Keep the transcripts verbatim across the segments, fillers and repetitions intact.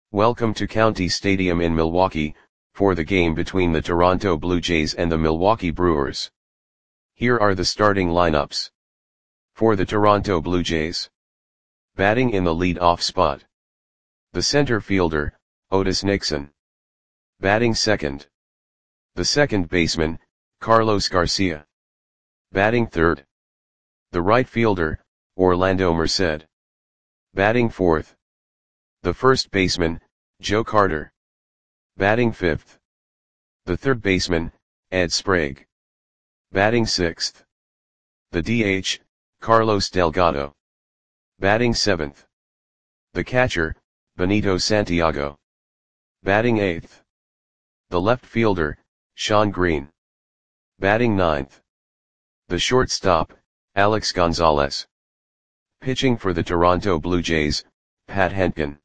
Welcome to County Stadium in Milwaukee, for the game between the Toronto Blue Jays and the Milwaukee Brewers. Here are the starting lineups. For the Toronto Blue Jays. Batting in the lead-off spot. The center fielder, Otis Nixon. Batting second. The second baseman, Carlos Garcia. Batting third. The right fielder, Orlando Merced. Batting fourth. The first baseman, Joe Carter. Batting fifth. The third baseman, Ed Sprague. Batting sixth. The D H, Carlos Delgado. Batting seventh. The catcher, Benito Santiago. Batting eighth. The left fielder, Shawn Green. Batting ninth. The shortstop, Alex Gonzalez. Pitching for the Toronto Blue Jays, Pat Hentgen.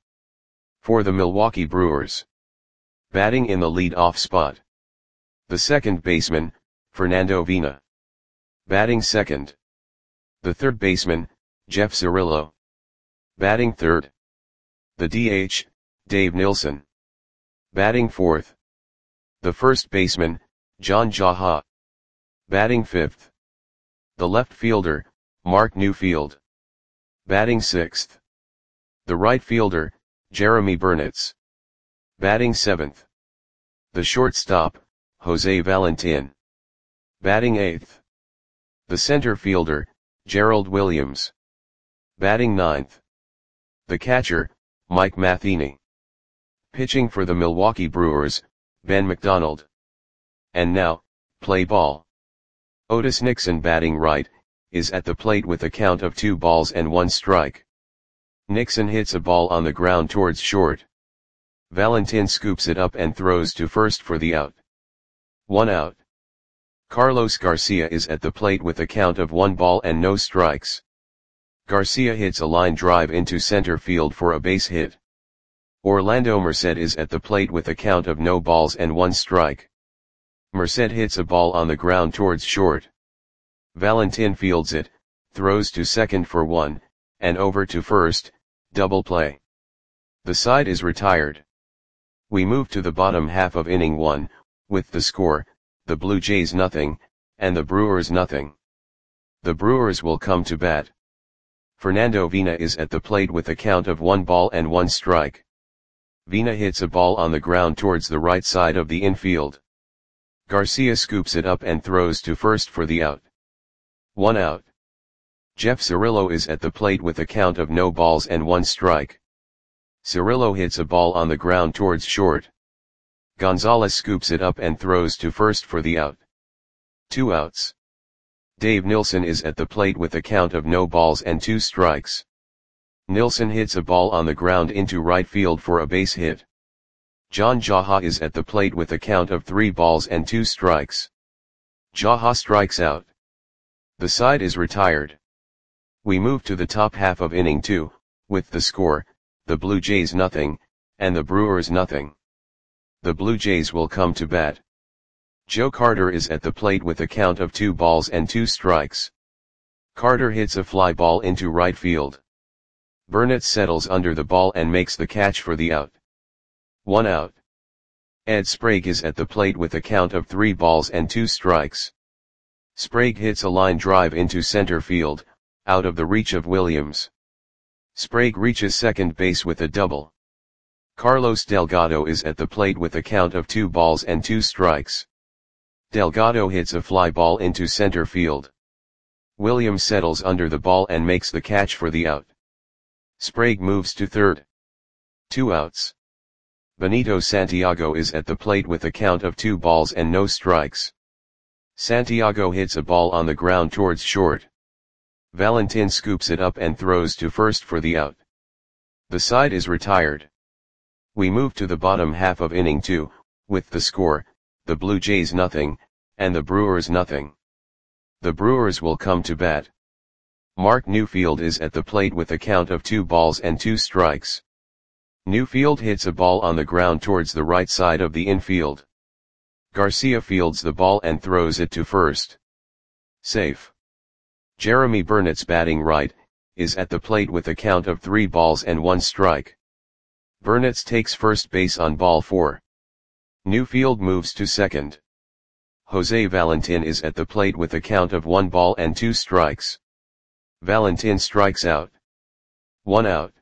For the Milwaukee Brewers. Batting in the lead-off spot. The second baseman, Fernando Vina. Batting second. The third baseman, Jeff Cirillo. Batting third. The D H, Dave Nilsson. Batting fourth. The first baseman, John Jaha. Batting fifth. The left fielder, Mark Newfield. Batting sixth. The right fielder, Jeremy Burnitz. Batting seventh. The shortstop, Jose Valentin. Batting eighth. The center fielder, Gerald Williams. Batting ninth. The catcher, Mike Matheny. Pitching for the Milwaukee Brewers, Ben McDonald. And now, play ball. Otis Nixon batting right, is at the plate with a count of two balls and one strike. Nixon hits a ball on the ground towards short. Valentin scoops it up and throws to first for the out. One out. Carlos Garcia is at the plate with a count of one ball and no strikes. Garcia hits a line drive into center field for a base hit. Orlando Merced is at the plate with a count of no balls and one strike. Merced hits a ball on the ground towards short. Valentin fields it, throws to second for one, and over to first, double play. The side is retired. We move to the bottom half of inning one, with the score, the Blue Jays nothing, and the Brewers nothing. The Brewers will come to bat. Fernando Vina is at the plate with a count of one ball and one strike. Vina hits a ball on the ground towards the right side of the infield. Garcia scoops it up and throws to first for the out. One out. Jeff Cirillo is at the plate with a count of no balls and one strike. Cirillo hits a ball on the ground towards short. Gonzalez scoops it up and throws to first for the out. Two outs. Dave Nilsson is at the plate with a count of no balls and two strikes. Nilsson hits a ball on the ground into right field for a base hit. John Jaha is at the plate with a count of three balls and two strikes. Jaha strikes out. The side is retired. We move to the top half of inning two, with the score, the Blue Jays nothing, and the Brewers nothing. The Blue Jays will come to bat. Joe Carter is at the plate with a count of two balls and two strikes. Carter hits a fly ball into right field. Burnitz settles under the ball and makes the catch for the out. One out. Ed Sprague is at the plate with a count of three balls and two strikes. Sprague hits a line drive into center field, out of the reach of Williams. Sprague reaches second base with a double. Carlos Delgado is at the plate with a count of two balls and two strikes. Delgado hits a fly ball into center field. Williams settles under the ball and makes the catch for the out. Sprague moves to third. Two outs. Benito Santiago is at the plate with a count of two balls and no strikes. Santiago hits a ball on the ground towards short. Valentin scoops it up and throws to first for the out. The side is retired. We move to the bottom half of inning two, with the score, the Blue Jays nothing, and the Brewers nothing. The Brewers will come to bat. Mark Newfield is at the plate with a count of two balls and two strikes. Newfield hits a ball on the ground towards the right side of the infield. Garcia fields the ball and throws it to first. Safe. Jeremy Burnitz batting right, is at the plate with a count of three balls and one strike. Burnitz takes first base on ball four. Newfield moves to second. Jose Valentin is at the plate with a count of one ball and two strikes. Valentin strikes out. One out.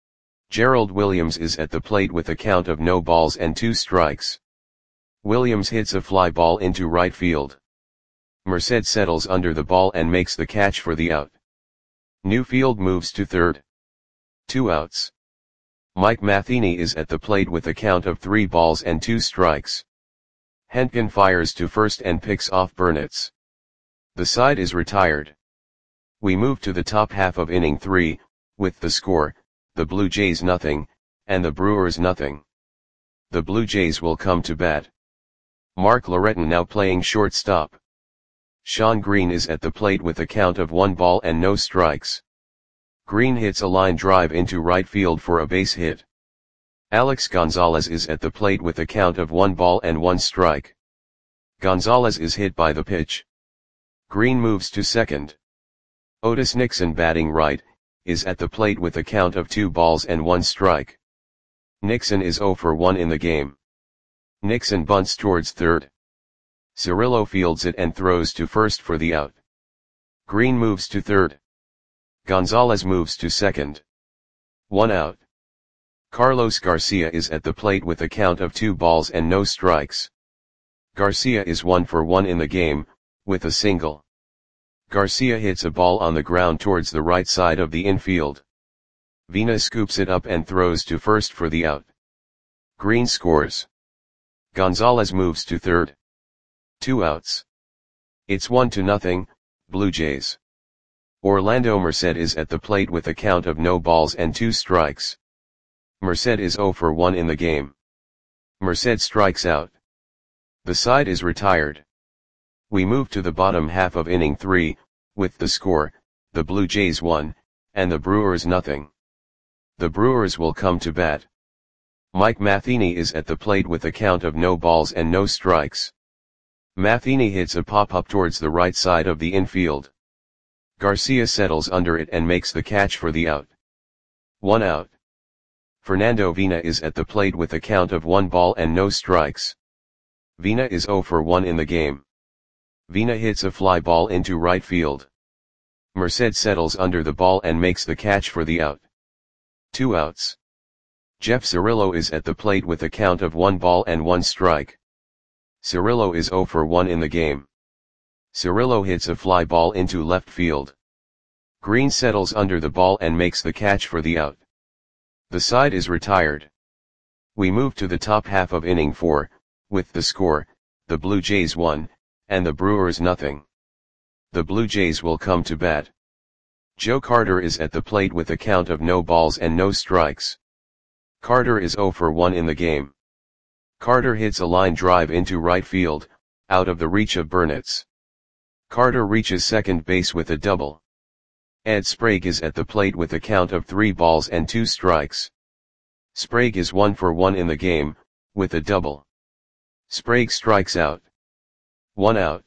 Gerald Williams is at the plate with a count of no balls and two strikes. Williams hits a fly ball into right field. Merced settles under the ball and makes the catch for the out. Newfield moves to third. Two outs. Mike Matheny is at the plate with a count of three balls and two strikes. Henkin fires to first and picks off Burnitz. The side is retired. We move to the top half of inning three, with the score, the Blue Jays nothing, and the Brewers nothing. The Blue Jays will come to bat. Mark Loretton now playing shortstop. Sean Green is at the plate with a count of one ball and no strikes. Green hits a line drive into right field for a base hit. Alex Gonzalez is at the plate with a count of one ball and one strike. Gonzalez is hit by the pitch. Green moves to second. Otis Nixon batting right, is at the plate with a count of two balls and one strike. Nixon is oh for one in the game. Nixon bunts towards third. Cirillo fields it and throws to first for the out. Green moves to third. Gonzalez moves to second. One out. Carlos Garcia is at the plate with a count of two balls and no strikes. Garcia is one for one in the game, with a single. Garcia hits a ball on the ground towards the right side of the infield. Vina scoops it up and throws to first for the out. Green scores. Gonzalez moves to third. Two outs. It's one to nothing, Blue Jays. Orlando Merced is at the plate with a count of no balls and two strikes. Merced is oh for one in the game. Merced strikes out. The side is retired. We move to the bottom half of inning three, with the score, the Blue Jays one, and the Brewers nothing. The Brewers will come to bat. Mike Matheny is at the plate with a count of no balls and no strikes. Matheny hits a pop-up towards the right side of the infield. Garcia settles under it and makes the catch for the out. One out. Fernando Vina is at the plate with a count of one ball and no strikes. Vina is oh for one in the game. Vina hits a fly ball into right field. Merced settles under the ball and makes the catch for the out. Two outs. Jeff Cirillo is at the plate with a count of one ball and one strike. Cirillo is oh for one in the game. Cirillo hits a fly ball into left field. Green settles under the ball and makes the catch for the out. The side is retired. We move to the top half of inning four, with the score, the Blue Jays one, and the Brewers nothing. The Blue Jays will come to bat. Joe Carter is at the plate with a count of no balls and no strikes. Carter is oh for one in the game. Carter hits a line drive into right field, out of the reach of Burnitz. Carter reaches second base with a double. Ed Sprague is at the plate with a count of three balls and two strikes. Sprague is one for one in the game, with a double. Sprague strikes out. One out.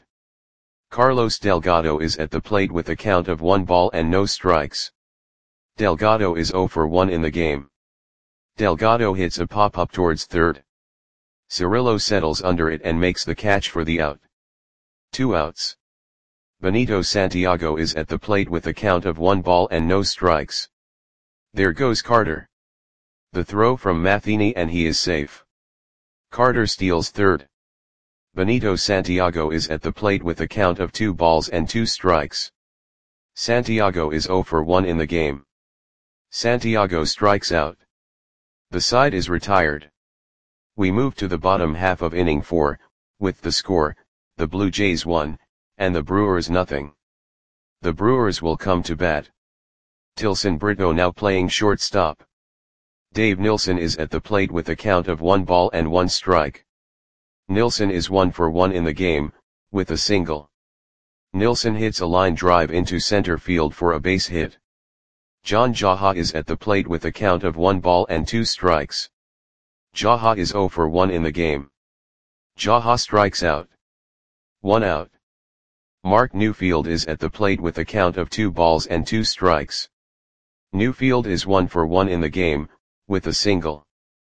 Carlos Delgado is at the plate with a count of one ball and no strikes. Delgado is oh for one in the game. Delgado hits a pop-up towards third. Cirillo settles under it and makes the catch for the out. Two outs. Benito Santiago is at the plate with a count of one ball and no strikes. There goes Carter. The throw from Matheny and he is safe. Carter steals third. Benito Santiago is at the plate with a count of two balls and two strikes. Santiago is oh for one in the game. Santiago strikes out. The side is retired. We move to the bottom half of inning four, with the score, the Blue Jays one, and the Brewers nothing. The Brewers will come to bat. Tilson Brito now playing shortstop. Dave Nilsson is at the plate with a count of one ball and one strike. Nilsson is one for one in the game, with a single. Nilsson hits a line drive into center field for a base hit. John Jaha is at the plate with a count of one ball and two strikes. Jaha is oh for one in the game. Jaha strikes out. One out. Mark Newfield is at the plate with a count of two balls and two strikes. Newfield is one for one in the game, with a single.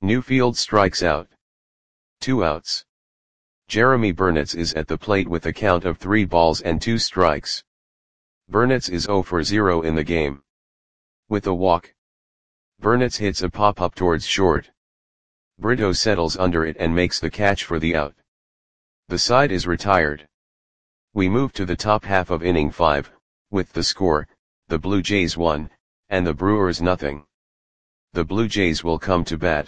Newfield strikes out. Two outs. Jeremy Burnitz is at the plate with a count of three balls and two strikes. Burnitz is zero for zero in the game. With a walk, Burnitz hits a pop-up towards short. Brito settles under it and makes the catch for the out. The side is retired. We move to the top half of inning five, with the score, the Blue Jays one, and the Brewers nothing. The Blue Jays will come to bat.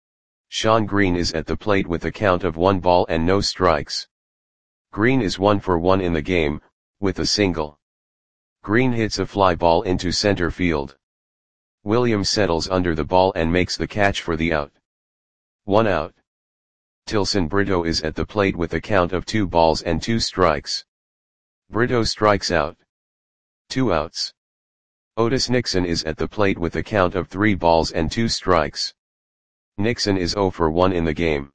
Sean Green is at the plate with a count of one ball and no strikes. Green is one for one in the game, with a single. Green hits a fly ball into center field. Williams settles under the ball and makes the catch for the out. One out. Tilson Brito is at the plate with a count of two balls and two strikes. Brito strikes out. Two outs. Otis Nixon is at the plate with a count of three balls and two strikes. Nixon is zero for one in the game.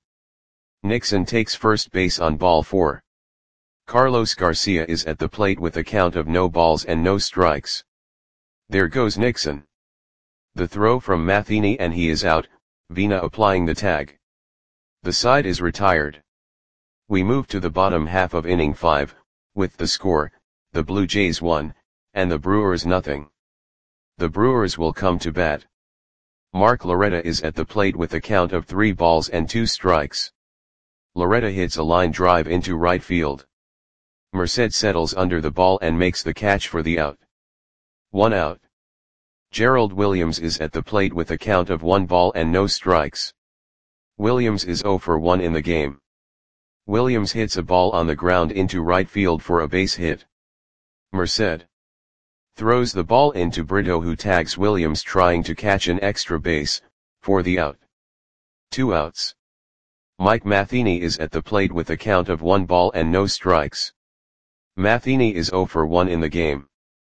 Nixon takes first base on ball four. Carlos Garcia is at the plate with a count of no balls and no strikes. There goes Nixon. The throw from Matheny and he is out, Vina applying the tag. The side is retired. We move to the bottom half of inning five, with the score, the Blue Jays one, and the Brewers nothing. The Brewers will come to bat. Mark Loretta is at the plate with a count of three balls and two strikes. Loretta hits a line drive into right field. Merced settles under the ball and makes the catch for the out. One out. Gerald Williams is at the plate with a count of one ball and no strikes. Williams is zero for one in the game. Williams hits a ball on the ground into right field for a base hit. Merced throws the ball into Brito, who tags Williams trying to catch an extra base, for the out. Two outs. Mike Matheny is at the plate with a count of one ball and no strikes. Matheny is zero for one in the game.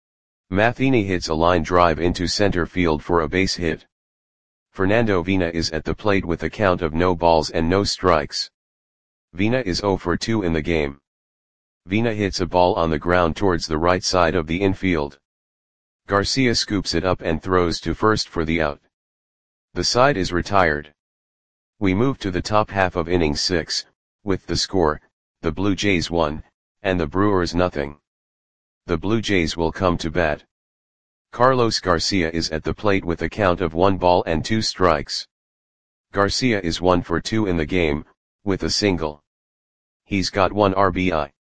Matheny hits a line drive into center field for a base hit. Fernando Vina is at the plate with a count of no balls and no strikes. Vina is zero for two in the game. Vina hits a ball on the ground towards the right side of the infield. Garcia scoops it up and throws to first for the out. The side is retired. We move to the top half of inning six, with the score, the Blue Jays one, and the Brewers nothing. The Blue Jays will come to bat. Carlos Garcia is at the plate with a count of one ball and two strikes. Garcia is one for two in the game, with a single. He's got one R B I.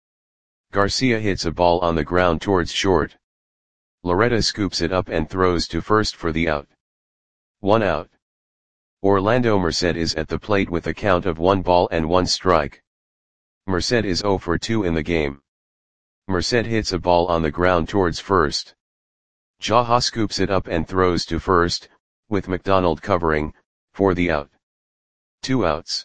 Garcia hits a ball on the ground towards short. Loretta scoops it up and throws to first for the out. One out. Orlando Merced is at the plate with a count of one ball and one strike. Merced is zero for two in the game. Merced hits a ball on the ground towards first. Jaha scoops it up and throws to first, with McDonald covering, for the out. Two outs.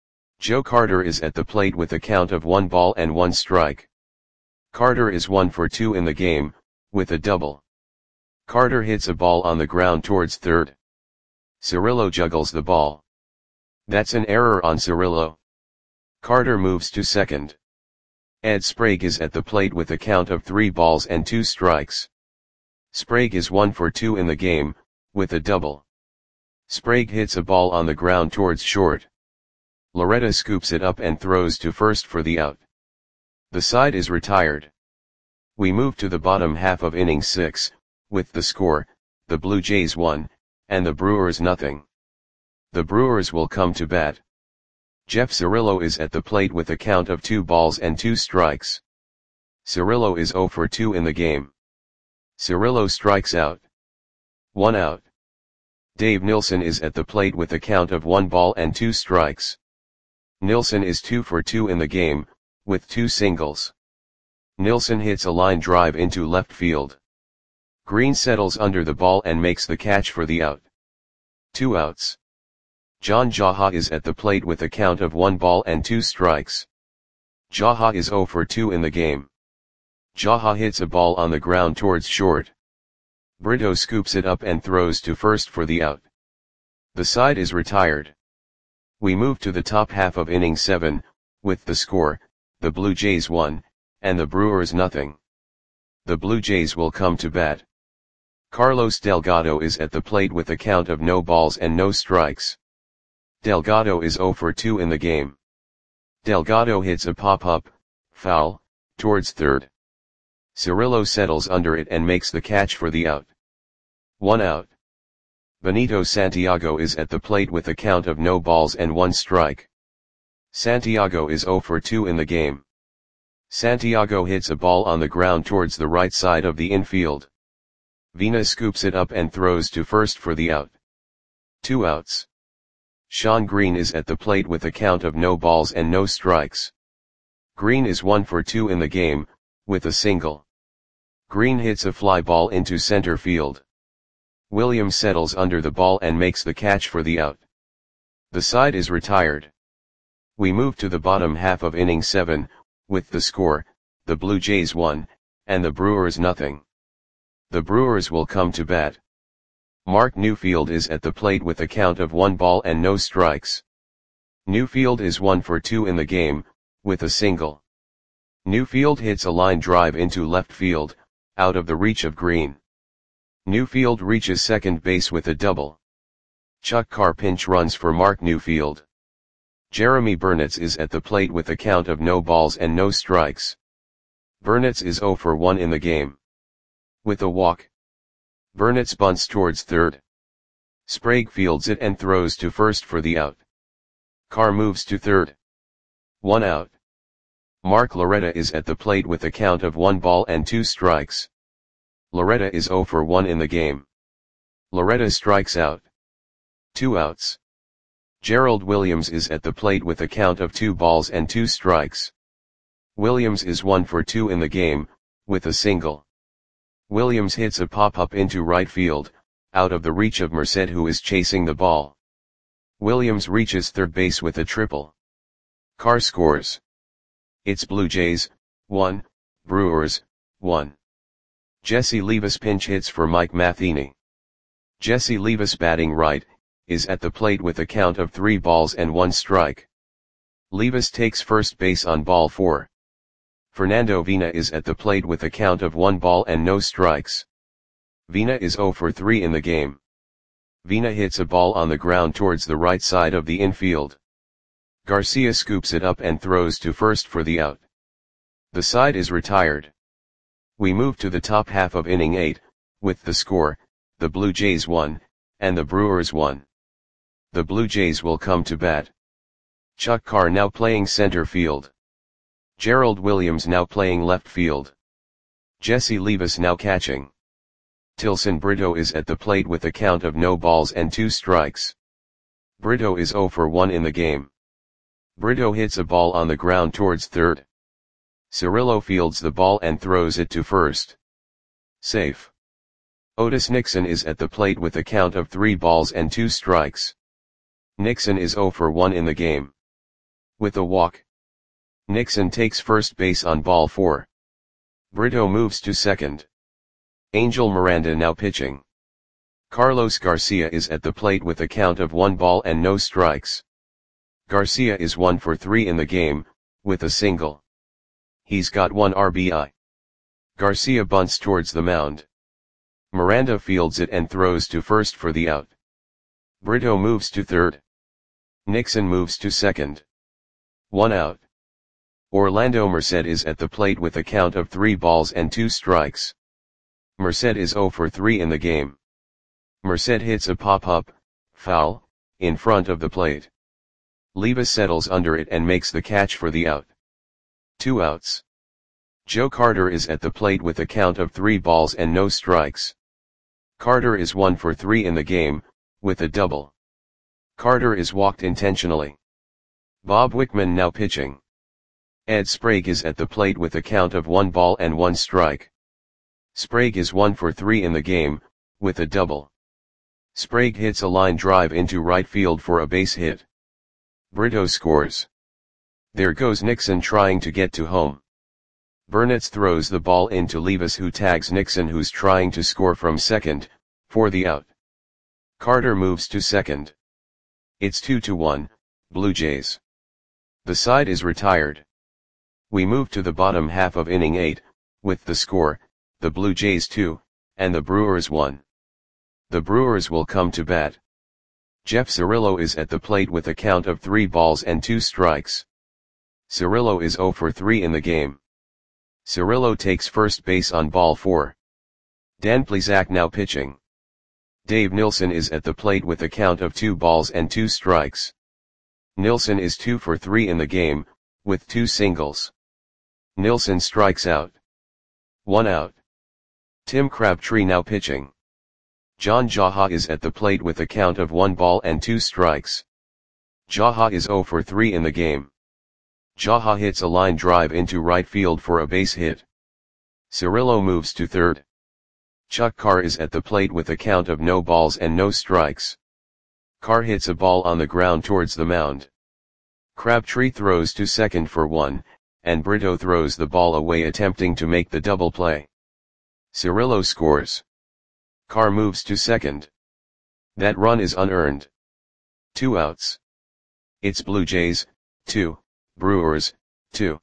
Joe Carter is at the plate with a count of one ball and one strike. Carter is one for two in the game, with a double. Carter hits a ball on the ground towards third. Cirillo juggles the ball. That's an error on Cirillo. Carter moves to second. Ed Sprague is at the plate with a count of three balls and two strikes. Sprague is one for two in the game, with a double. Sprague hits a ball on the ground towards short. Loretta scoops it up and throws to first for the out. The side is retired. We move to the bottom half of inning six, with the score, the Blue Jays one, and the Brewers nothing. The Brewers will come to bat. Jeff Cirillo is at the plate with a count of two balls and two strikes. Cirillo is zero for two in the game. Cirillo strikes out. One out. Dave Nilsson is at the plate with a count of one ball and two strikes. Nilsson is two for two in the game, with two singles. Nilsson hits a line drive into left field. Green settles under the ball and makes the catch for the out. Two outs. John Jaha is at the plate with a count of one ball and two strikes. Jaha is zero for two in the game. Jaha hits a ball on the ground towards short. Brito scoops it up and throws to first for the out. The side is retired. We move to the top half of inning seven, with the score, the Blue Jays one, and the Brewers nothing. The Blue Jays will come to bat. Carlos Delgado is at the plate with a count of no balls and no strikes. Delgado is zero for two in the game. Delgado hits a pop-up, foul, towards third. Cirillo settles under it and makes the catch for the out. One out. Benito Santiago is at the plate with a count of no balls and one strike. Santiago is zero for two in the game. Santiago hits a ball on the ground towards the right side of the infield. Vina scoops it up and throws to first for the out. Two outs. Sean Green is at the plate with a count of no balls and no strikes. Green is one for two in the game, with a single. Green hits a fly ball into center field. Williams settles under the ball and makes the catch for the out. The side is retired. We move to the bottom half of inning seven, with the score, the Blue Jays one, and the Brewers nothing. The Brewers will come to bat. Mark Newfield is at the plate with a count of one ball and no strikes. Newfield is one for two in the game, with a single. Newfield hits a line drive into left field, out of the reach of Green. Newfield reaches second base with a double. Chuck Carr pinch runs for Mark Newfield. Jeremy Burnitz is at the plate with a count of no balls and no strikes. Burnitz is zero for one in the game. With a walk. Burnitz bunts towards third. Sprague fields it and throws to first for the out. Carr moves to third. One out. Mark Loretta is at the plate with a count of one ball and two strikes. Loretta is zero for one in the game. Loretta strikes out. Two outs. Gerald Williams is at the plate with a count of two balls and two strikes. Williams is one for two in the game, with a single. Williams hits a pop-up into right field, out of the reach of Merced who is chasing the ball. Williams reaches third base with a triple. Carr scores. It's Blue Jays, one, Brewers, one. Jesse Levis pinch hits for Mike Matheny. Jesse Levis batting right, is at the plate with a count of three balls and one strike. Levis takes first base on ball four. Fernando Vina is at the plate with a count of one ball and no strikes. Vina is zero for three in the game. Vina hits a ball on the ground towards the right side of the infield. Garcia scoops it up and throws to first for the out. The side is retired. We move to the top half of inning eight, with the score, the Blue Jays one, and the Brewers one. The Blue Jays will come to bat. Chuck Carr now playing center field. Gerald Williams now playing left field. Jesse Levis now catching. Tilson Brito is at the plate with a count of no balls and two strikes. Brito is zero for one in the game. Brito hits a ball on the ground towards third. Cirillo fields the ball and throws it to first. Safe. Otis Nixon is at the plate with a count of three balls and two strikes. Nixon is zero for one in the game. With a walk. Nixon takes first base on ball four. Brito moves to second. Angel Miranda now pitching. Carlos Garcia is at the plate with a count of one ball and no strikes. Garcia is one for three in the game, with a single. He's got one R B I. Garcia bunts towards the mound. Miranda fields it and throws to first for the out. Brito moves to third. Nixon moves to second. One out. Orlando Merced is at the plate with a count of three balls and two strikes. Merced is zero for three in the game. Merced hits a pop-up, foul, in front of the plate. Levis settles under it and makes the catch for the out. Two outs. Joe Carter is at the plate with a count of three balls and no strikes. Carter is one for three in the game, with a double. Carter is walked intentionally. Bob Wickman now pitching. Ed Sprague is at the plate with a count of one ball and one strike. Sprague is one for three in the game, with a double. Sprague hits a line drive into right field for a base hit. Brito scores. There goes Nixon trying to get to home. Burnitz throws the ball into Levis who tags Nixon who's trying to score from second, for the out. Carter moves to second. It's two to one, Blue Jays. The side is retired. We move to the bottom half of inning eight, with the score, the Blue Jays two, and the Brewers one. The Brewers will come to bat. Jeff Cirillo is at the plate with a count of three balls and two strikes. Cirillo is zero for three in the game. Cirillo takes first base on ball four. Dan Plesac now pitching. Dave Nilsson is at the plate with a count of two balls and two strikes. Nilsson is two for three in the game, with two singles. Nilsson strikes out. One out. Tim Crabtree now pitching. John Jaha is at the plate with a count of one ball and two strikes. Jaha is zero for three in the game. Jaha hits a line drive into right field for a base hit. Cirillo moves to third. Chuck Carr is at the plate with a count of no balls and no strikes. Carr hits a ball on the ground towards the mound. Crabtree throws to second for one, and Brito throws the ball away attempting to make the double play. Cirillo scores. Carr moves to second. That run is unearned. Two outs. It's Blue Jays, two, Brewers, two.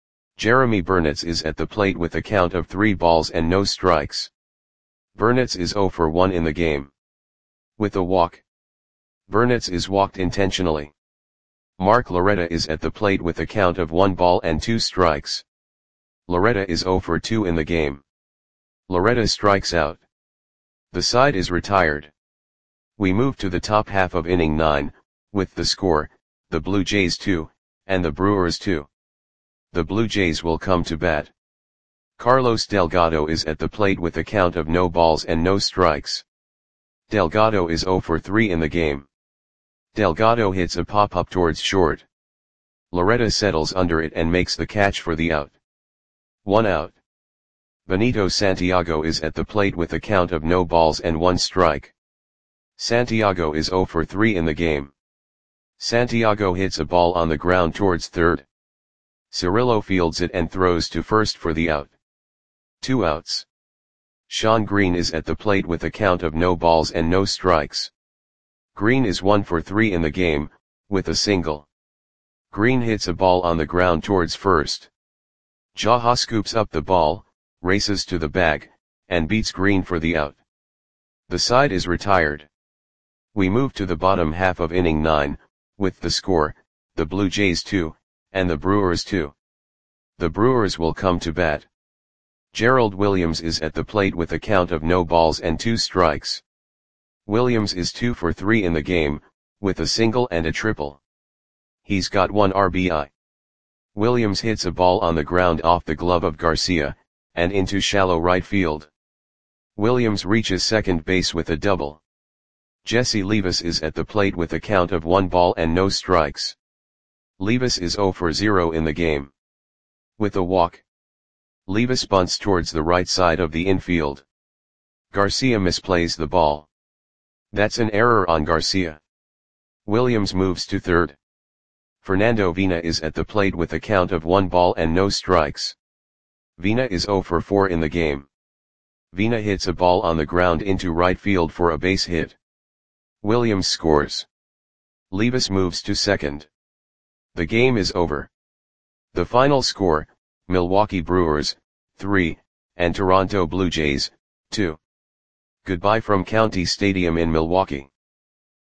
Jeremy Burnitz is at the plate with a count of three balls and no strikes. Burnitz is zero for one in the game. With a walk. Burnitz is walked intentionally. Mark Loretta is at the plate with a count of one ball and two strikes. Loretta is zero for two in the game. Loretta strikes out. The side is retired. We move to the top half of inning nine, with the score, the Blue Jays two, and the Brewers two. The Blue Jays will come to bat. Carlos Delgado is at the plate with a count of no balls and no strikes. Delgado is zero for three in the game. Delgado hits a pop-up towards short. Loretta settles under it and makes the catch for the out. One out. Benito Santiago is at the plate with a count of no balls and one strike. Santiago is zero for three in the game. Santiago hits a ball on the ground towards third. Cirillo fields it and throws to first for the out. Two outs. Sean Green is at the plate with a count of no balls and no strikes. Green is one for three in the game, with a single. Green hits a ball on the ground towards first. Jaha scoops up the ball, races to the bag, and beats Green for the out. The side is retired. We move to the bottom half of inning nine, with the score, the Blue Jays two, and the Brewers two. The Brewers will come to bat. Gerald Williams is at the plate with a count of no balls and two strikes. Williams is two for three in the game, with a single and a triple. He's got one R B I. Williams hits a ball on the ground off the glove of Garcia, and into shallow right field. Williams reaches second base with a double. Jesse Levis is at the plate with a count of one ball and no strikes. Levis is zero for zero in the game. With a walk. Levis bunts towards the right side of the infield. Garcia misplays the ball. That's an error on Garcia. Williams moves to third. Fernando Vina is at the plate with a count of one ball and no strikes. Vina is zero for four in the game. Vina hits a ball on the ground into right field for a base hit. Williams scores. Levis moves to second. The game is over. The final score, Milwaukee Brewers, three, and Toronto Blue Jays, two. Goodbye from County Stadium in Milwaukee.